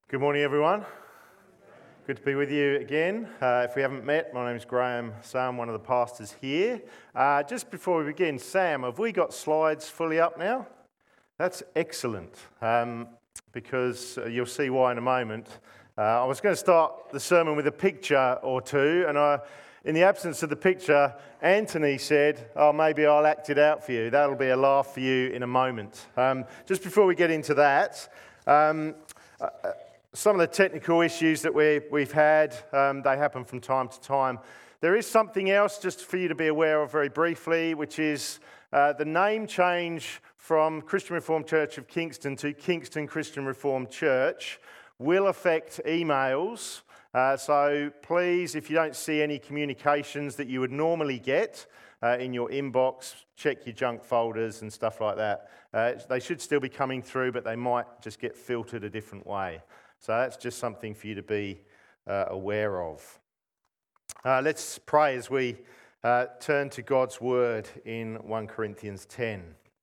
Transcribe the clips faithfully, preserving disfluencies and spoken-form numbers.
Good morning, everyone. Good to be with you again. Uh, if we haven't met, my name is Graham Sam, one of the pastors here. Uh, just before we begin, Sam, have we got slides fully up now? That's excellent, um, because you'll see why in a moment. Uh, I was going to start the sermon with a picture or two, and I, in the absence of the picture, Anthony said, oh, maybe I'll act it out for you. That'll be a laugh for you in a moment. Um, just before we get into that, um, uh, some of the technical issues that we, we've had, um, they happen from time to time. There is something else just for you to be aware of very briefly, which is uh, the name change from Christian Reformed Church of Kingston to Kingston Christian Reformed Church will affect emails. Uh, so please, if you don't see any communications that you would normally get uh, in your inbox, check your junk folders and stuff like that. Uh, they should still be coming through, but they might just get filtered a different way. So that's just something for you to be uh, aware of. Uh, let's pray as we uh, turn to God's word in First Corinthians ten.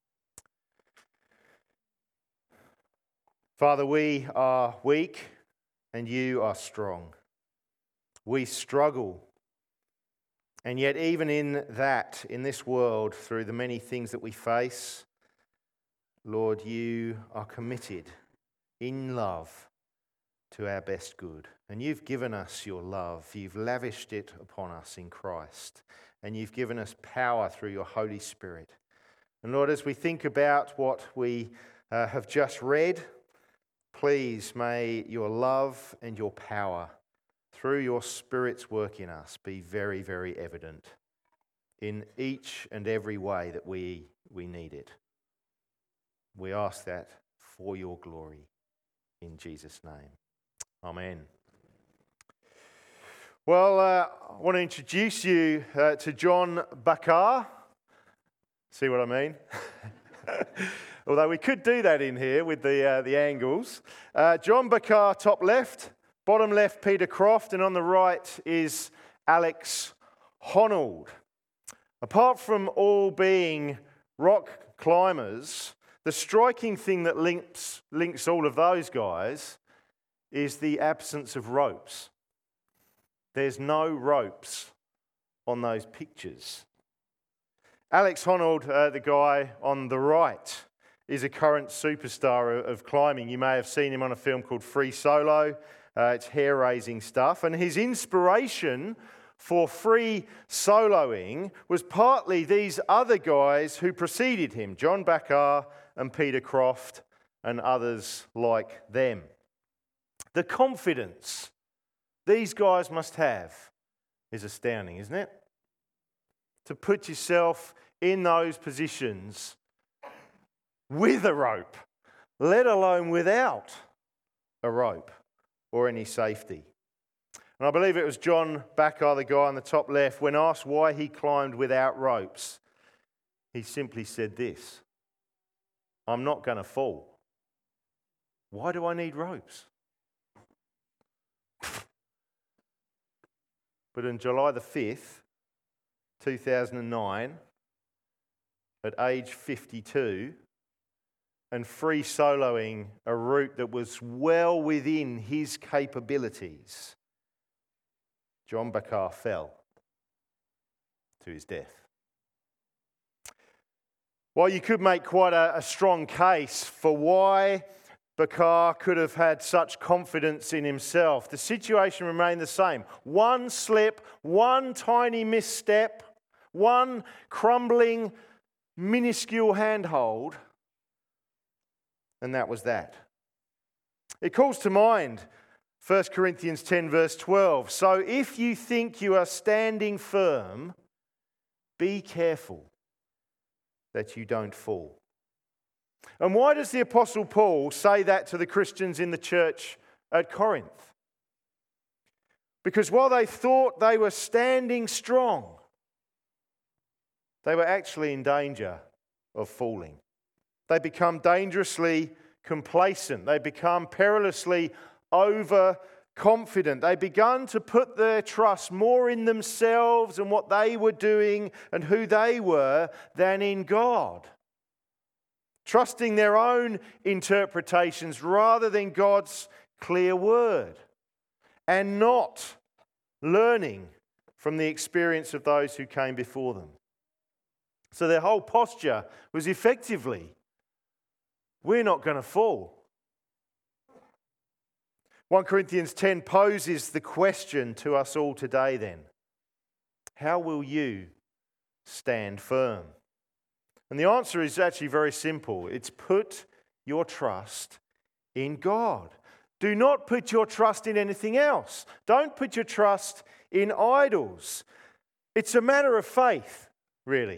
Father, we are weak and you are strong. We struggle. And yet even in that, in this world, through the many things that we face, Lord, you are committed in love to our best good. And you've given us your love. You've lavished it upon us in Christ. And you've given us power through your Holy Spirit. And Lord, as we think about what we uh, have just read, please may your love and your power through your Spirit's work in us be very, very evident in each and every way that we, we need it. We ask that for your glory in Jesus' name. Amen. Well, uh, I want to introduce you uh, to John Bakar. See what I mean? Although we could do that in here with the uh, the angles. Uh, John Bakar, top left. Bottom left, Peter Croft. And on the right is Alex Honnold. Apart from all being rock climbers, the striking thing that links links all of those guys is the absence of ropes. There's no ropes on those pictures. Alex Honnold, uh, the guy on the right, is a current superstar of climbing. You may have seen him on a film called Free Solo. Uh, it's hair-raising stuff. And his inspiration for free soloing was partly these other guys who preceded him, John Bakar and Peter Croft and others like them. The confidence these guys must have is astounding, isn't it? To put yourself in those positions with a rope, let alone without a rope or any safety. And I believe it was John Bakar, the guy on the top left, when asked why he climbed without ropes, he simply said this: I'm not going to fall. Why do I need ropes? But on July the fifth, two thousand nine, at age fifty-two, and free soloing a route that was well within his capabilities, John Bakar fell to his death. While you could make quite a, a strong case for why Bakar could have had such confidence in himself, the situation remained the same. One slip, one tiny misstep, one crumbling, minuscule handhold, and that was that. It calls to mind First Corinthians ten verse twelve. So if you think you are standing firm, be careful that you don't fall. And why does the Apostle Paul say that to the Christians in the church at Corinth? Because while they thought they were standing strong, they were actually in danger of falling. They become dangerously complacent. They become perilously overconfident. They began to put their trust more in themselves and what they were doing and who they were than in God. Trusting their own interpretations rather than God's clear word and not learning from the experience of those who came before them. So their whole posture was effectively, we're not going to fall. First Corinthians ten poses the question to us all today then. How will you stand firm? And the answer is actually very simple. It's put your trust in God. Do not put your trust in anything else. Don't put your trust in idols. It's a matter of faith, really.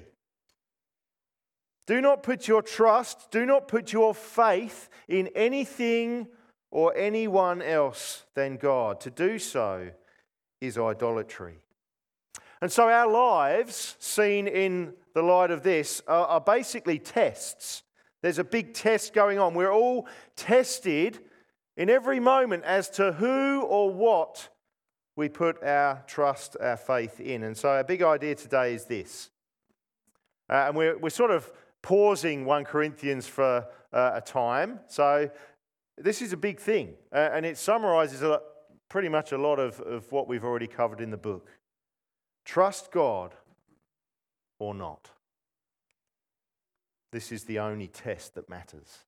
Do not put your trust, do not put your faith in anything or anyone else than God. To do so is idolatry. And so our lives, seen in the light of this, are, are basically tests. There's a big test going on. We're all tested in every moment as to who or what we put our trust, our faith in. And so our big idea today is this. Uh, and we're, we're sort of pausing First Corinthians for uh, a time. So this is a big thing. Uh, and it summarises a lot, pretty much a lot of, of what we've already covered in the book. Trust God or not. This is the only test that matters.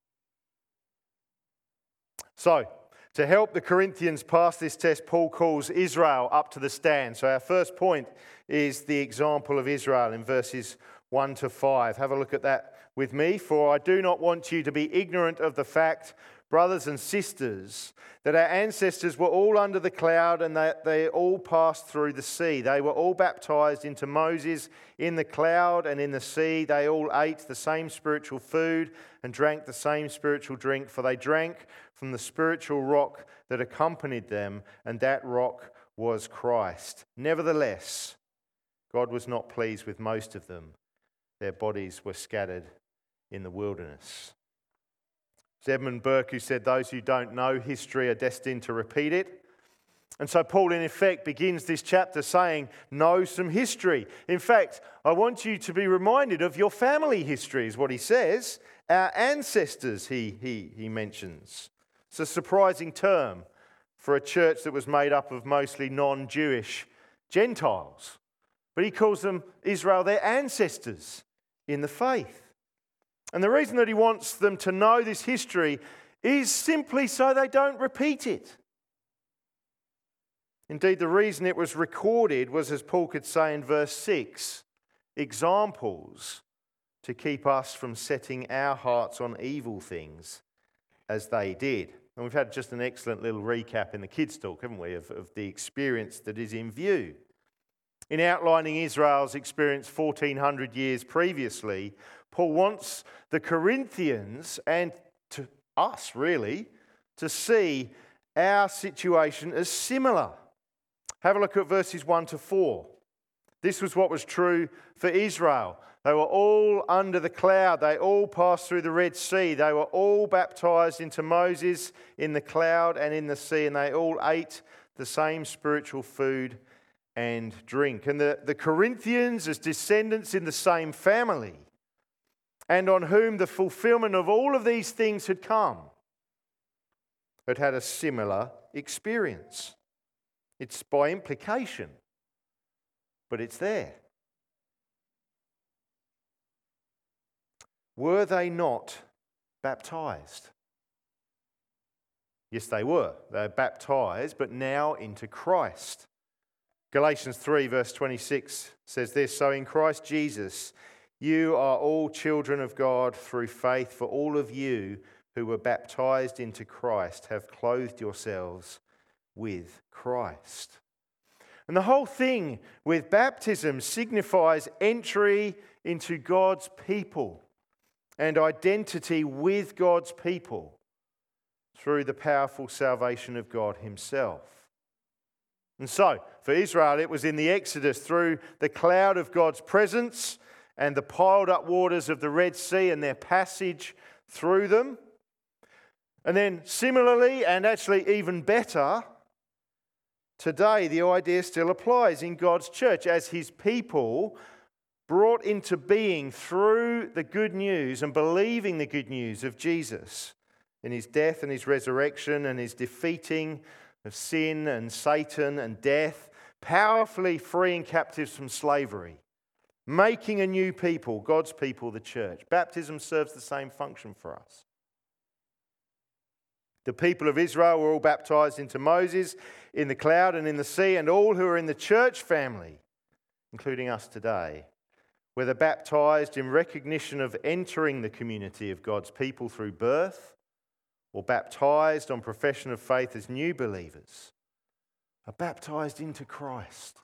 So, to help the Corinthians pass this test, Paul calls Israel up to the stand. So our first point is the example of Israel in verses one to five. Have a look at that with me. For I do not want you to be ignorant of the fact, brothers and sisters, that our ancestors were all under the cloud and that they all passed through the sea. They were all baptized into Moses in the cloud and in the sea. They all ate the same spiritual food and drank the same spiritual drink, for they drank from the spiritual rock that accompanied them, and that rock was Christ. Nevertheless, God was not pleased with most of them. Their bodies were scattered in the wilderness. Edmund Burke, who said, those who don't know history are destined to repeat it. And so Paul, in effect, begins this chapter saying, know some history. In fact, I want you to be reminded of your family history, is what he says. Our ancestors, he, he, he mentions. It's a surprising term for a church that was made up of mostly non-Jewish Gentiles. But he calls them, Israel, their ancestors in the faith. And the reason that he wants them to know this history is simply so they don't repeat it. Indeed, the reason it was recorded was, as Paul could say in verse six, examples to keep us from setting our hearts on evil things as they did. And we've had just an excellent little recap in the kids' talk, haven't we, of, of the experience that is in view. In outlining Israel's experience fourteen hundred years previously, Paul wants the Corinthians, and to us really, to see our situation as similar. Have a look at verses one to four. This was what was true for Israel. They were all under the cloud. They all passed through the Red Sea. They were all baptized into Moses in the cloud and in the sea, and they all ate the same spiritual food and drink. And the, the Corinthians, as descendants in the same family, and on whom the fulfillment of all of these things had come, had had a similar experience. It's by implication, but it's there. Were they not baptized? Yes, they were. They were baptized, but now into Christ. Galatians three verse twenty-six says this, so in Christ Jesus, you are all children of God through faith, for all of you who were baptized into Christ have clothed yourselves with Christ. And the whole thing with baptism signifies entry into God's people and identity with God's people through the powerful salvation of God himself. And so, for Israel, it was in the Exodus through the cloud of God's presence and the piled up waters of the Red Sea and their passage through them. And then similarly, and actually even better, today the idea still applies in God's church as his people brought into being through the good news and believing the good news of Jesus in his death and his resurrection and his defeating of sin and Satan and death, powerfully freeing captives from slavery, making a new people, God's people, the church. Baptism serves the same function for us. The people of Israel were all baptized into Moses in the cloud and in the sea, and all who are in the church family, including us today, whether baptized in recognition of entering the community of God's people through birth, or baptized on profession of faith as new believers, are baptized into Christ.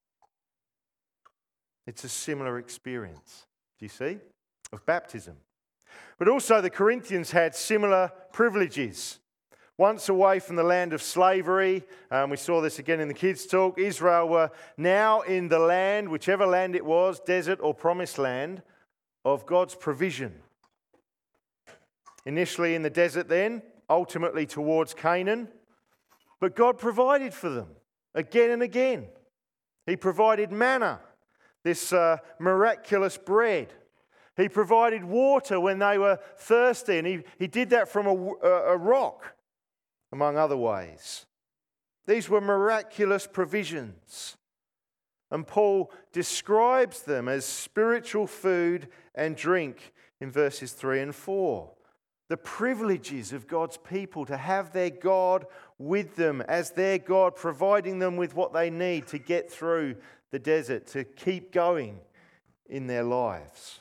It's a similar experience, do you see, of baptism. But also the Corinthians had similar privileges. Once away from the land of slavery, um, we saw this again in the kids' talk, Israel were now in the land, whichever land it was, desert or promised land, of God's provision. Initially in the desert then, ultimately towards Canaan, but God provided for them again and again. He provided manna, this uh, miraculous bread. He provided water when they were thirsty, and he, he did that from a, a, a rock, among other ways. These were miraculous provisions. And Paul describes them as spiritual food and drink in verses three and four. The privileges of God's people to have their God with them as their God, providing them with what they need to get through the desert, to keep going in their lives.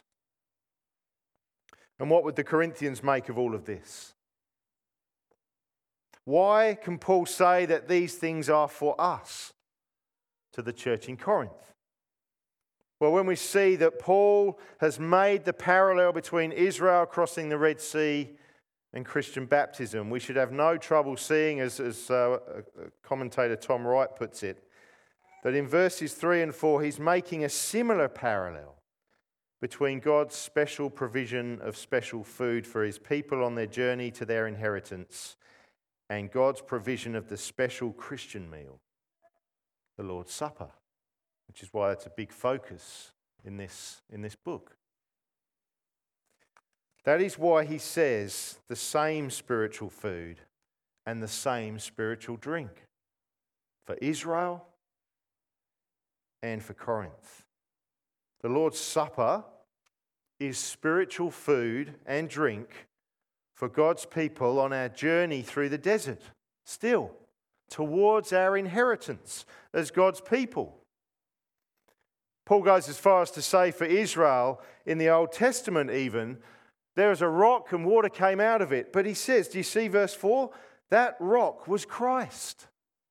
And what would the Corinthians make of all of this? Why can Paul say that these things are for us, to the church in Corinth? Well, when we see that Paul has made the parallel between Israel crossing the Red Sea and Christian baptism, we should have no trouble seeing, as, as uh, commentator Tom Wright puts it, that in verses three and four he's making a similar parallel between God's special provision of special food for his people on their journey to their inheritance and God's provision of the special Christian meal, the Lord's Supper, which is why it's a big focus in this, in this book. That is why he says the same spiritual food and the same spiritual drink for Israel and for Corinth. The Lord's Supper is spiritual food and drink for God's people on our journey through the desert, still, towards our inheritance as God's people. Paul goes as far as to say for Israel, in the Old Testament even, there was a rock and water came out of it. But he says, do you see verse four? That rock was Christ.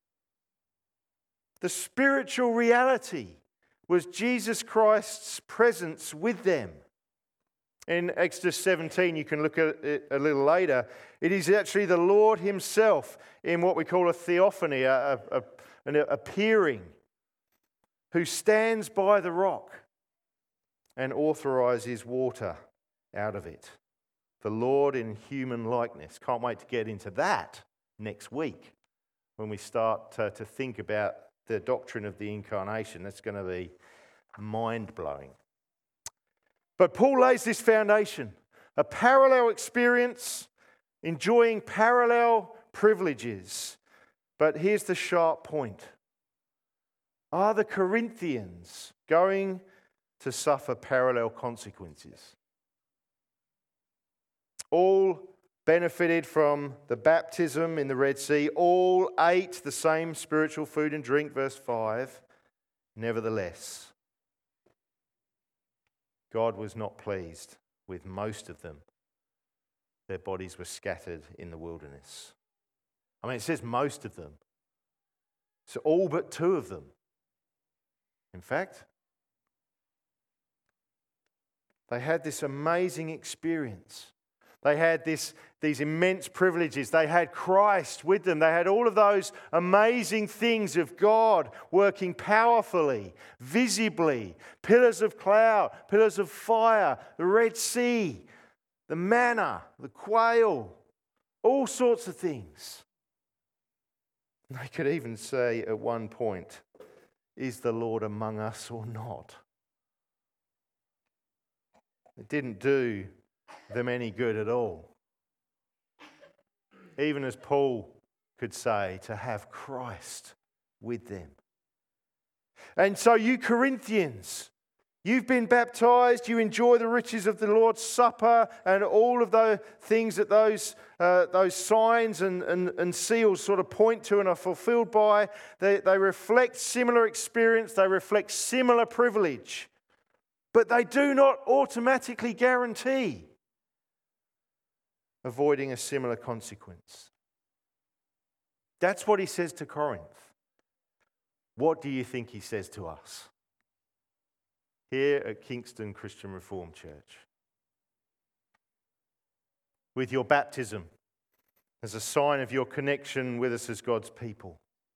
The spiritual reality was Jesus Christ's presence with them. In Exodus seventeen, you can look at it a little later, it is actually the Lord himself in what we call a theophany, a, a, an appearing, who stands by the rock and authorises water out of it. The Lord in human likeness. Can't wait to get into that next week when we start to, to think about the doctrine of the incarnation. That's going to be mind-blowing. But Paul lays this foundation, a parallel experience, enjoying parallel privileges. But here's the sharp point. Are the Corinthians going to suffer parallel consequences? All benefited from the baptism in the Red Sea. All ate the same spiritual food and drink, verse five. Nevertheless, God was not pleased with most of them. Their bodies were scattered in the wilderness. I mean, it says most of them. So all but two of them. In fact, they had this amazing experience. They had this, these immense privileges. They had Christ with them. They had all of those amazing things of God working powerfully, visibly. Pillars of cloud, pillars of fire, the Red Sea, the manna, the quail, all sorts of things. They could even say at one point, is the Lord among us or not? It didn't do them any good at all. even as Paul could say, to have Christ with them. And so you Corinthians, you've been baptized, you enjoy the riches of the Lord's Supper and all of the things that those, uh, those signs and, and, and seals sort of point to and are fulfilled by. They, they reflect similar experience, they reflect similar privilege, but they do not automatically guarantee avoiding a similar consequence. That's what he says to Corinth. What do you think he says to us here at Kingston Christian Reformed Church? With your baptism as a sign of your connection with us as God's people.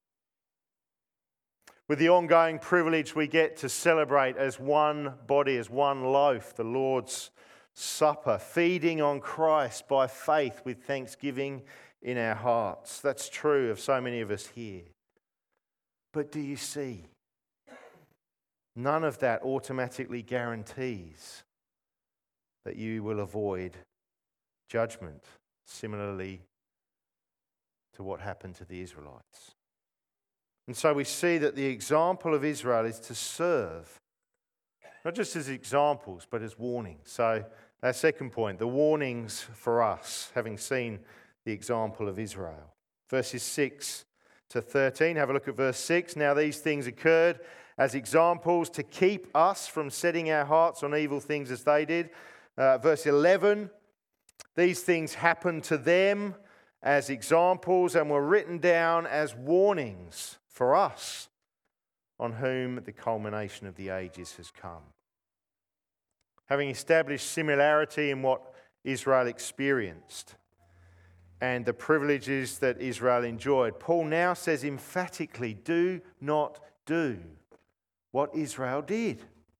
With the ongoing privilege we get to celebrate as one body, as one loaf, the Lord's Supper, feeding on Christ by faith with thanksgiving in our hearts. That's true of so many of us here. But do you see? None of that automatically guarantees that you will avoid judgment, similarly to what happened to the Israelites. And so we see that the example of Israel is to serve, not just as examples, but as warnings. So our second point, the warnings for us, having seen the example of Israel. Verses six to thirteen, have a look at verse six. Now these things occurred as examples to keep us from setting our hearts on evil things as they did. Uh, verse eleven, these things happened to them as examples and were written down as warnings for us, on whom the culmination of the ages has come. Having established similarity in what Israel experienced and the privileges that Israel enjoyed, Paul now says emphatically, do not do what Israel did.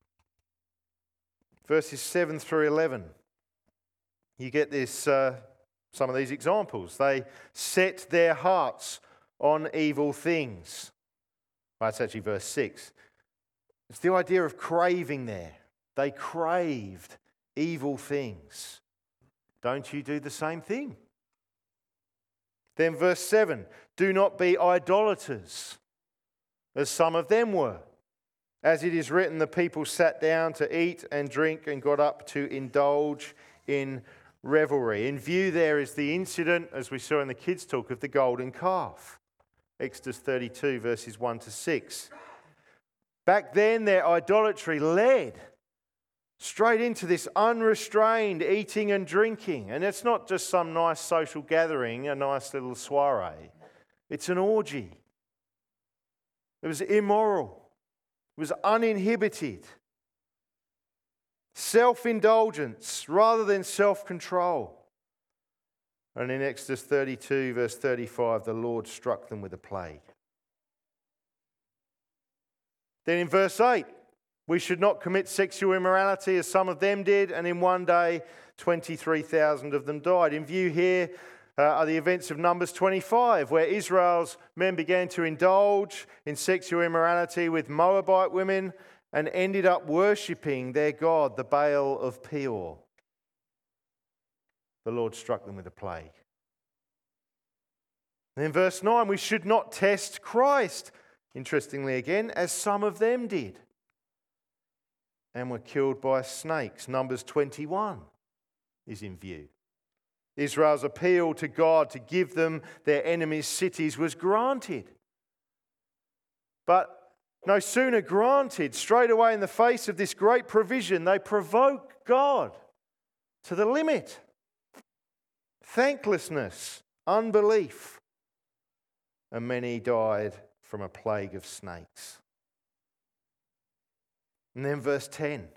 Verses seven through eleven, you get this, uh, some of these examples. They set their hearts on evil things. Well, that's actually verse six. It's the idea of craving there. They craved evil things. Don't you do the same thing? Then verse seven, do not be idolaters, as some of them were. As it is written, the people sat down to eat and drink and got up to indulge in revelry. In view there is the incident, as we saw in the kids' talk, of the golden calf. Exodus thirty-two, verses one to six. Back then, their idolatry led straight into this unrestrained eating and drinking. And it's not just some nice social gathering, a nice little soiree. It's an orgy. It was immoral. It was uninhibited. Self-indulgence rather than self-control. And in Exodus thirty-two, verse thirty-five, the Lord struck them with a plague. Then in verse eight, we should not commit sexual immorality as some of them did, and in one day twenty-three thousand of them died. In view here uh, are the events of Numbers twenty-five, where Israel's men began to indulge in sexual immorality with Moabite women and ended up worshipping their god, the Baal of Peor. The Lord struck them with a plague. And in verse nine, we should not test Christ, interestingly again, as some of them did, and were killed by snakes. Numbers twenty-one is in view. Israel's appeal to God to give them their enemies' cities was granted. But no sooner granted, straight away in the face of this great provision, they provoke God to the limit. Thanklessness, unbelief, and many died from a plague of snakes. And then verse ten.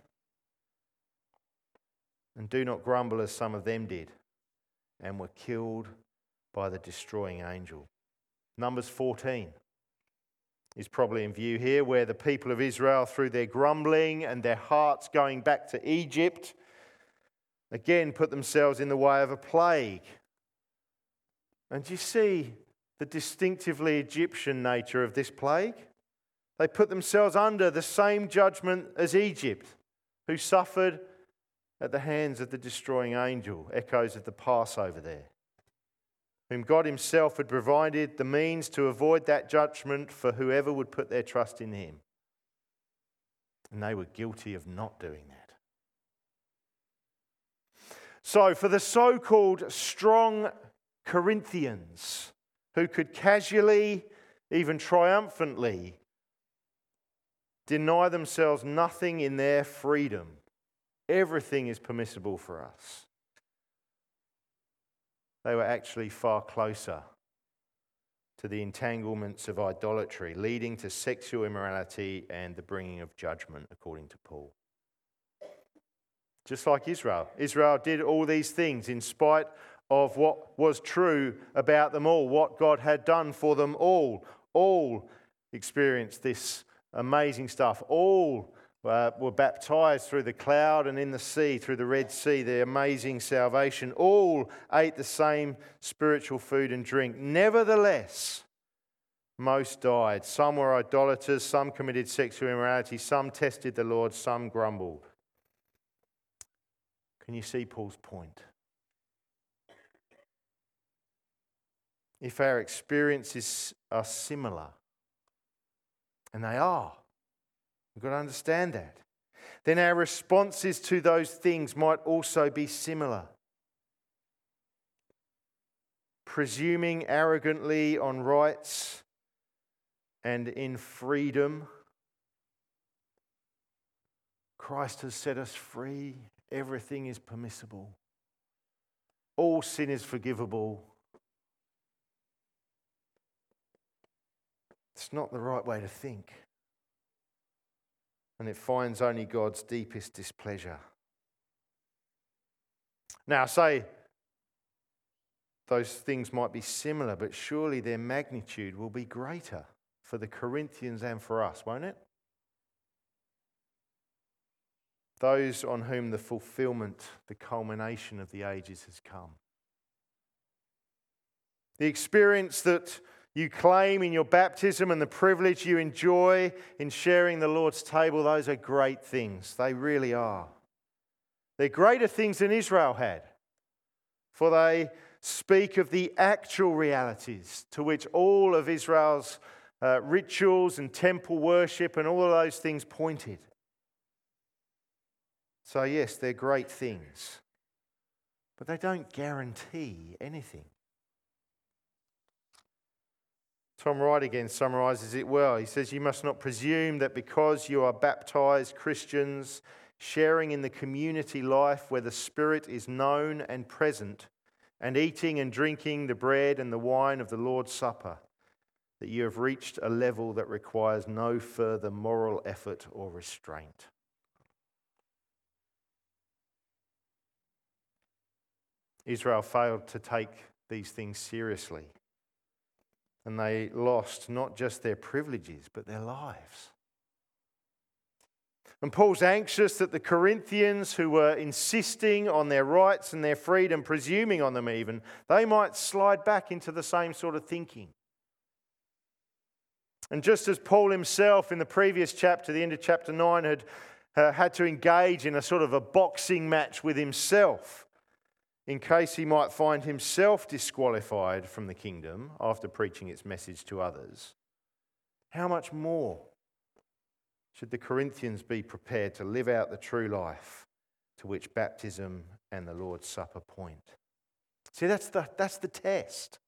And do not grumble as some of them did, and were killed by the destroying angel. Numbers fourteen is probably in view here, where the people of Israel, through their grumbling and their hearts going back to Egypt, again put themselves in the way of a plague. And you see the distinctively Egyptian nature of this plague? They put themselves under the same judgment as Egypt, who suffered at the hands of the destroying angel. Echoes of the Passover there. whom God himself had provided the means to avoid that judgment for whoever would put their trust in him. And they were guilty of not doing that. So for the so-called strong Corinthians, who could casually, even triumphantly, deny themselves nothing in their freedom, everything is permissible for us. They were actually far closer to the entanglements of idolatry, leading to sexual immorality and the bringing of judgment, according to Paul. Just like Israel. Israel did all these things in spite of what was true about them all, what God had done for them all. All experienced this amazing stuff. All uh, were baptized through the cloud and in the sea, through the Red Sea, the amazing salvation. All ate the same spiritual food and drink. Nevertheless, most died. Some were idolaters, some committed sexual immorality, some tested the Lord, some grumbled. Can you see Paul's point? If our experiences are similar, and they are, we've got to understand that, then our responses to those things might also be similar. Presuming arrogantly on rights and in freedom. Christ has set us free. Everything is permissible. All sin is forgivable. It's not the right way to think. And it finds only God's deepest displeasure. Now, say those things might be similar, but surely their magnitude will be greater for the Corinthians and for us, won't it? Those on whom the fulfillment, the culmination of the ages has come. The experience that you claim in your baptism and the privilege you enjoy in sharing the Lord's table, those are great things. They really are. They're greater things than Israel had, for they speak of the actual realities to which all of Israel's uh, rituals and temple worship and all of those things pointed. So yes, they're great things, but they don't guarantee anything. Tom Wright again summarises it well. He says, you must not presume that because you are baptised Christians, sharing in the community life where the Spirit is known and present, and eating and drinking the bread and the wine of the Lord's Supper, that you have reached a level that requires no further moral effort or restraint. Israel failed to take these things seriously. And they lost not just their privileges, but their lives. And Paul's anxious that the Corinthians, who were insisting on their rights and their freedom, presuming on them even, they might slide back into the same sort of thinking. And just as Paul himself in the previous chapter, the end of chapter nine, had uh, had to engage in a sort of a boxing match with himself, in case he might find himself disqualified from the kingdom after preaching its message to others, how much more should the Corinthians be prepared to live out the true life to which baptism and the Lord's Supper point? See, that's the, that's the test.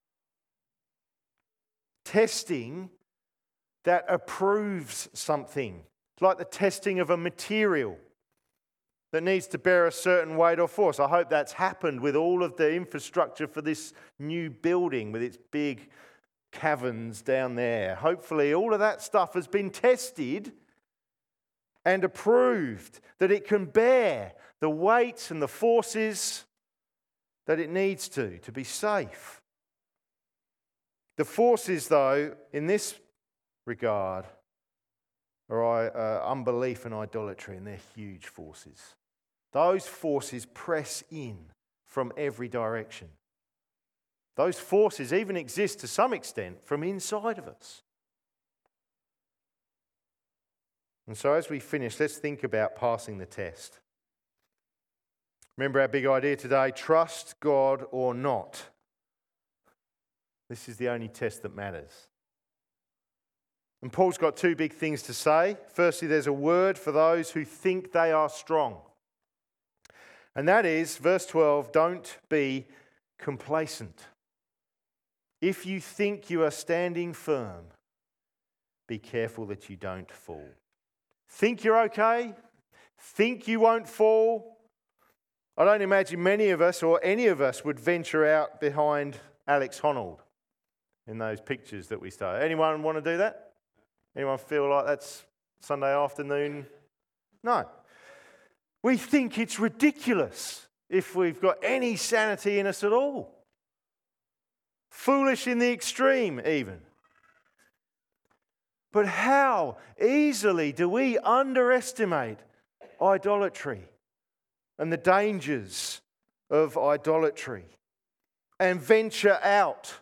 Testing that approves something. It's like the testing of a material that needs to bear a certain weight or force. I hope that's happened with all of the infrastructure for this new building with its big caverns down there. Hopefully all of that stuff has been tested and approved, that it can bear the weight and the forces that it needs to, to be safe. The forces, though, in this regard, are uh, unbelief and idolatry, and they're huge forces. Those forces press in from every direction. Those forces even exist to some extent from inside of us. And so as we finish, let's think about passing the test. Remember our big idea today, trust God or not. This is the only test that matters. And Paul's got two big things to say. Firstly, there's a word for those who think they are strong. And that is, verse twelve, don't be complacent. If you think you are standing firm, be careful that you don't fall. Think you're okay? Think you won't fall? I don't imagine many of us or any of us would venture out behind Alex Honnold in those pictures that we started. Anyone want to do that? Anyone feel like that's Sunday afternoon? No. We think it's ridiculous if we've got any sanity in us at all. Foolish in the extreme, even. But how easily do we underestimate idolatry and the dangers of idolatry and venture out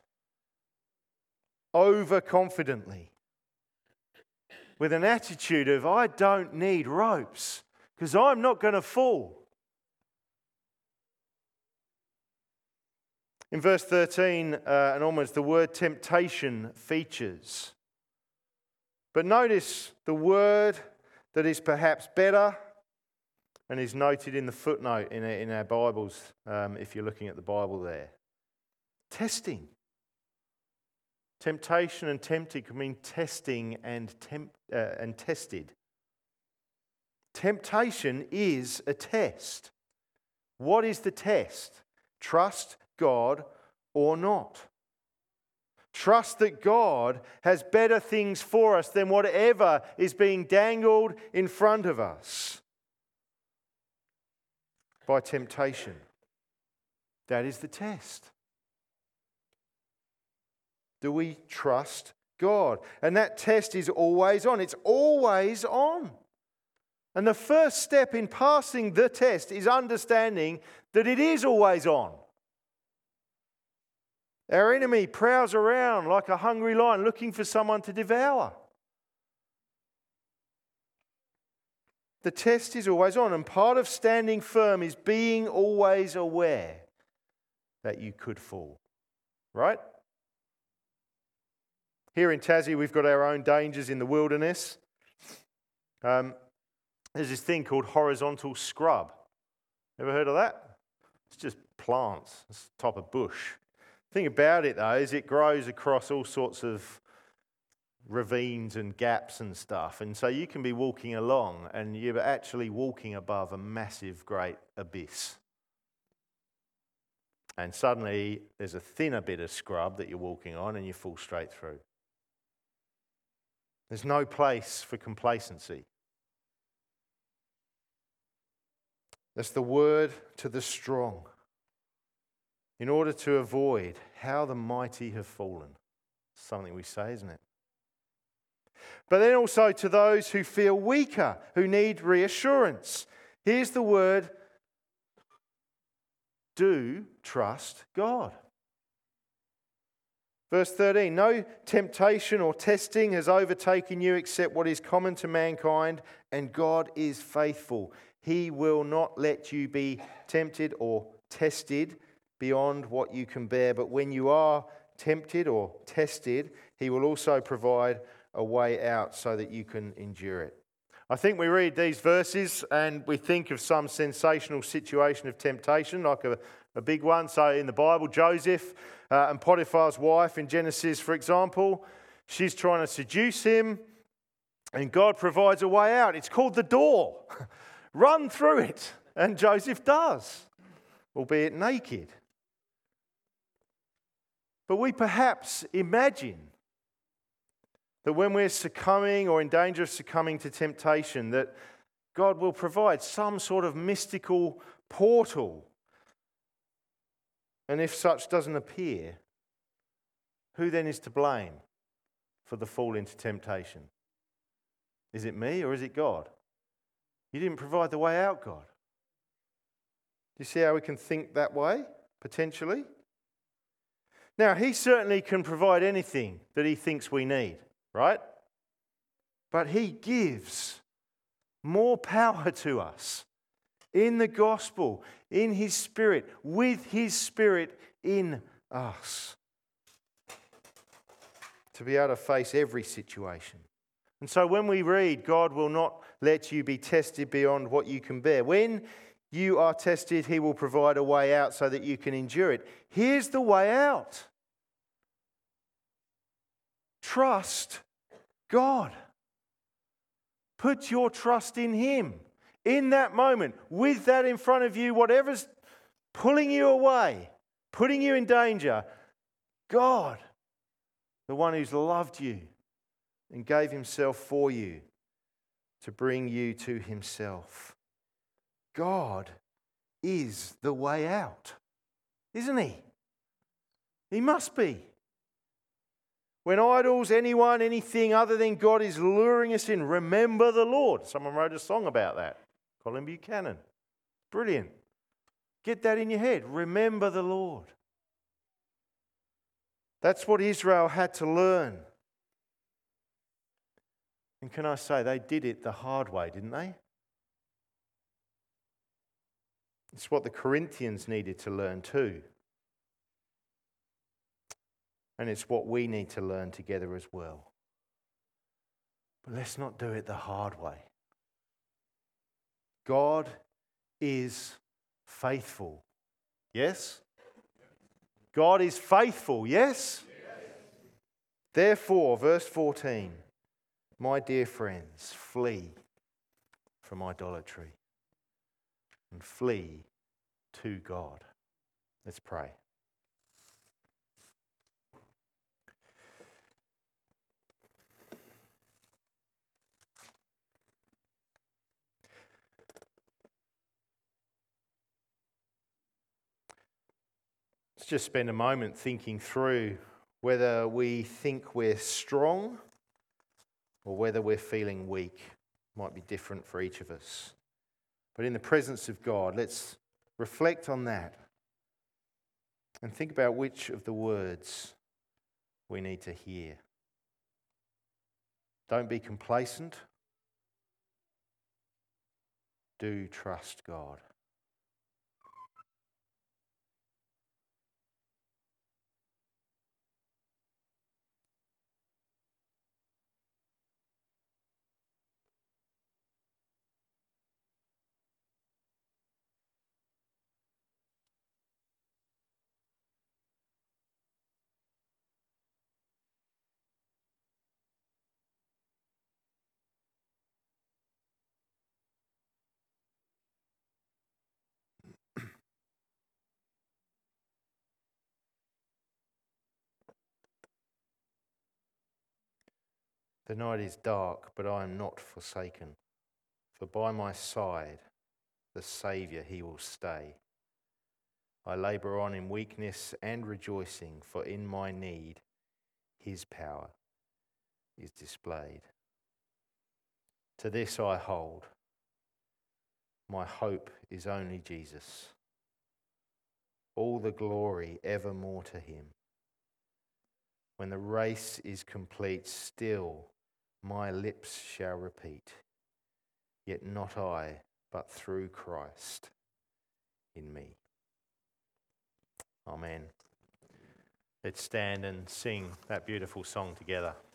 overconfidently with an attitude of, I don't need ropes because I'm not going to fall. In verse thirteen uh, and onwards, the word temptation features. But notice the word that is perhaps better and is noted in the footnote in, in our Bibles, um, if you're looking at the Bible there. Testing. Temptation and tempting can mean testing and, temp, uh, and tested. Temptation is a test. What is the test? Trust God or not. Trust that God has better things for us than whatever is being dangled in front of us by temptation. That is the test. Do we trust God? And that test is always on. It's always on. And the first step in passing the test is understanding that it is always on. Our enemy prowls around like a hungry lion looking for someone to devour. The test is always on, and part of standing firm is being always aware that you could fall. Right? Here in Tassie, we've got our own dangers in the wilderness. Um, there's this thing called horizontal scrub. Ever heard of that? It's just plants. It's the top of bush. The thing about it, though, is it grows across all sorts of ravines and gaps and stuff. And so you can be walking along and you're actually walking above a massive, great abyss. And suddenly there's a thinner bit of scrub that you're walking on and you fall straight through. There's no place for complacency. That's the word to the strong. In order to avoid how the mighty have fallen. Something we say, isn't it? But then also to those who feel weaker, who need reassurance. Here's the word, do trust God. Verse thirteen, no temptation or testing has overtaken you except what is common to mankind, and God is faithful. He will not let you be tempted or tested beyond what you can bear. But when you are tempted or tested, He will also provide a way out so that you can endure it. I think we read these verses and we think of some sensational situation of temptation, like a, a big one. So in the Bible, Joseph uh, and Potiphar's wife in Genesis, for example, she's trying to seduce him and God provides a way out. It's called the door. Run through it. And Joseph does, albeit naked. But we perhaps imagine that when we're succumbing or in danger of succumbing to temptation, that God will provide some sort of mystical portal. And if such doesn't appear, who then is to blame for the fall into temptation? Is it me or is it God? You didn't provide the way out, God. Do you see how we can think that way, potentially? Now, He certainly can provide anything that He thinks we need, right? But He gives more power to us in the gospel, in His Spirit, with His Spirit in us. to be able to face every situation. And so when we read, God will not let you be tested beyond what you can bear. When you are tested, he will provide a way out so that you can endure it. Here's the way out. Trust God. Put your trust in him. In that moment, with that in front of you, whatever's pulling you away, putting you in danger, God, the one who's loved you and gave himself for you to bring you to himself. God is the way out, isn't he? He must be. When idols, anyone, anything other than God is luring us in, remember the Lord. Someone wrote a song about that. Colin Buchanan. Brilliant. Get that in your head. Remember the Lord. That's what Israel had to learn. And can I say, they did it the hard way, didn't they? It's what the Corinthians needed to learn too. And it's what we need to learn together as well. But let's not do it the hard way. God is faithful. Yes? God is faithful, yes? Yes. Therefore, verse fourteen, my dear friends, flee from idolatry and flee to God. Let's pray. Let's just spend a moment thinking through whether we think we're strong or whether we're feeling weak. Might be different for each of us. But in the presence of God, let's reflect on that and think about which of the words we need to hear. Don't be complacent. Do trust God. The night is dark, but I am not forsaken. For by my side, the Saviour, he will stay. I labour on in weakness and rejoicing, for in my need, his power is displayed. To this I hold. My hope is only Jesus. All the glory evermore to him. When the race is complete, still my lips shall repeat, yet not I, but through Christ in me. Amen. Let's stand and sing that beautiful song together.